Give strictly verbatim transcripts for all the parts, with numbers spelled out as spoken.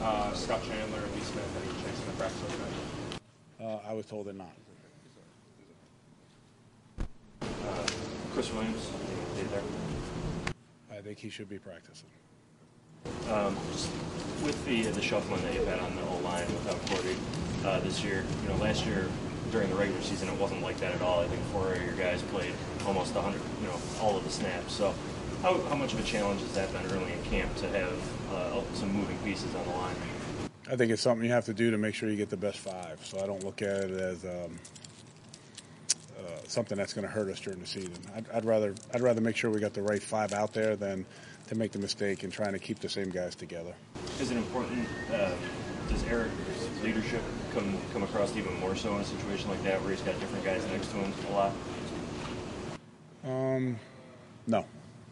uh, Scott Chandler and Lee Smith any chance in the practice like Uh, I was told they're not. Uh, Chris Williams, stay there. I think he should be practicing. Um, just with the the shuffling that you've had on the O line without Cordy uh, this year, you know, last year during the regular season it wasn't like that at all. I think four of your guys played almost one hundred, you know, all of the snaps. So, how how much of a challenge has that been early in camp to have uh, some moving pieces on the line? I think it's something you have to do to make sure you get the best five. So I don't look at it as um, uh, something that's going to hurt us during the season. I'd, I'd rather I'd rather make sure we got the right five out there than to make the mistake in trying to keep the same guys together. Is it important? Uh, does Eric's leadership come come across even more so in a situation like that, where he's got different guys next to him a lot? Um, no.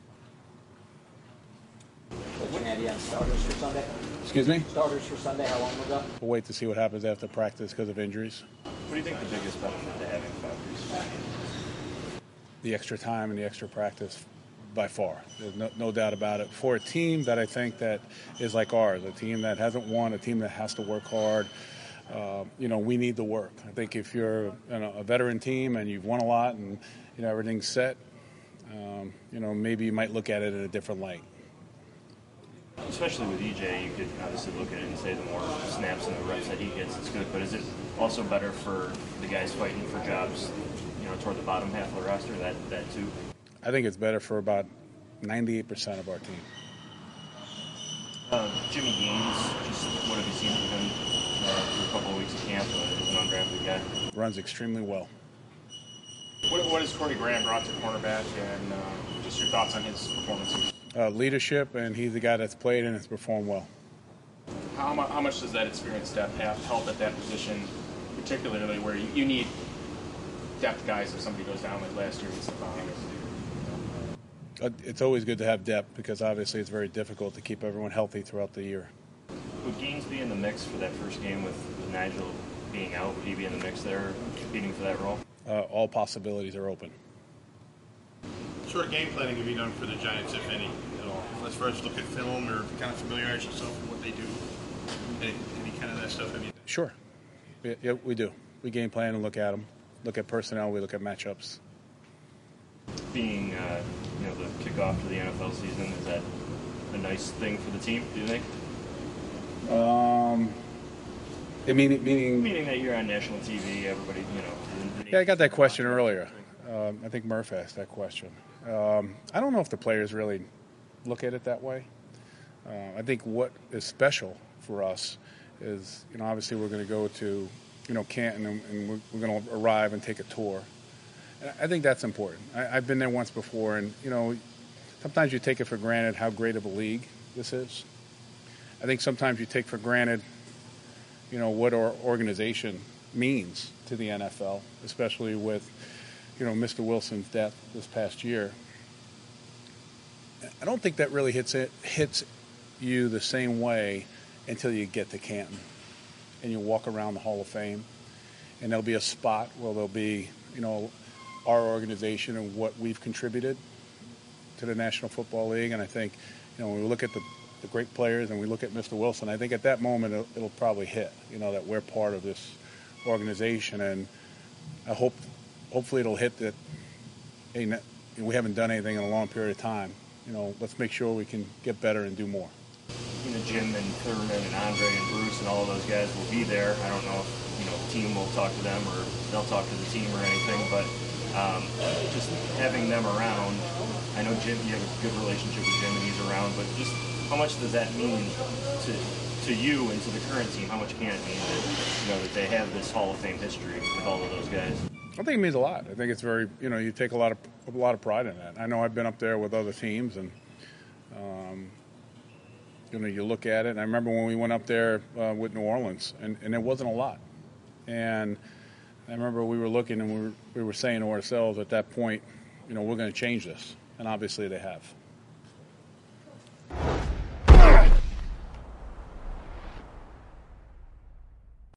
What's Andy on starters for Sunday? Excuse me? Starters for Sunday, how long ago? We'll wait to see what happens after practice because of injuries. What do you think the biggest benefit to having five receivers? The extra time and the extra practice, by far. There's no, no doubt about it. For a team that I think that is like ours, a team that hasn't won, a team that has to work hard, uh, you know, we need the work. I think if you're you know, a veteran team and you've won a lot and you know everything's set, um, you know, maybe you might look at it in a different light. Especially with E J, you could obviously look at it and say the more snaps and the reps that he gets, it's good. But is it also better for the guys fighting for jobs, you know, toward the bottom half of the roster, that, that too? I think it's better for about ninety-eight percent of our team. Uh, Jimmy Gaines, just what have you seen from him uh, through a couple of weeks of camp uh, as an undrafted guy? Runs extremely well. What, what has Corey Graham brought to cornerback, and uh, just your thoughts on his performances? Uh, leadership, and he's the guy that's played and has performed well. How, mu- how much does that experienced depth have help at that position, particularly where you, you need depth guys if somebody goes down like last year with Stephon? Uh, It's always good to have depth because obviously it's very difficult to keep everyone healthy throughout the year. Would Gaines be in the mix for that first game with, with Nigel being out? Would he be in the mix there, competing for that role? Uh, all possibilities are open. What sort of game planning have you done for the Giants, if any, at all? As far as look at film or kind of familiarize yourself with what they do? Any, any kind of that stuff have you done? Sure. Yeah, yeah, we do. We game plan and look at them. Look at personnel. We look at matchups. Being, uh, you know, the kickoff to the N F L season, is that a nice thing for the team, do you think? Um, I mean, meaning, Meaning that you're on national T V, everybody, you know. yeah, I got that question earlier. Um, I think Murph asked that question. Um, I don't know if the players really look at it that way. Uh, I think what is special for us is, you know, obviously we're going to go to, you know, Canton and, and we're, we're going to arrive and take a tour. And I think that's important. I, I've been there once before, and, you know, sometimes you take it for granted how great of a league this is. I think sometimes you take for granted, you know, what our organization means to the N F L, especially with, you know, Mister Wilson's death this past year. I don't think that really hits it hits you the same way until you get to Canton and you walk around the Hall of Fame, and there'll be a spot where there'll be, you know, our organization and what we've contributed to the National Football League. And I think, you know, when we look at the, the great players and we look at Mister Wilson, I think at that moment it'll, it'll probably hit, you know, that we're part of this organization. And I hope, hopefully it'll hit that, hey, we haven't done anything in a long period of time. You know, let's make sure we can get better and do more. You know, Jim and Thurman and Andre and Bruce and all of those guys will be there. I don't know if, you know, the team will talk to them or they'll talk to the team or anything, but um, just having them around. I know Jim, you have a good relationship with Jim and he's around, but just how much does that mean to to you and to the current team? How much can it mean that, you know, that they have this Hall of Fame history with all of those guys? I think it means a lot. I think it's very, you know, you take a lot of a lot of pride in that. I know I've been up there with other teams, and um, you know, you look at it. And I remember when we went up there uh, with New Orleans, and, and it wasn't a lot. And I remember we were looking, and we were we were saying to ourselves at that point, you know, we're going to change this, and obviously they have.